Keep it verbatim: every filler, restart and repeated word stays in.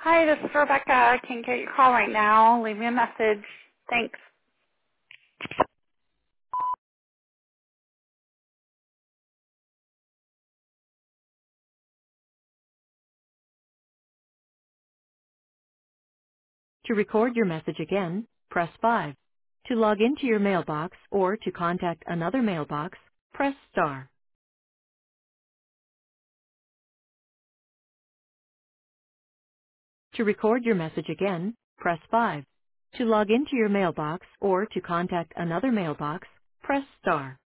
Hi, this is Rebecca. I can't get your call right now. Leave me a message. Thanks. To record your message again, press five. To log into your mailbox or to contact another mailbox, press star. To record your message again, press five. To log into your mailbox or to contact another mailbox, press star.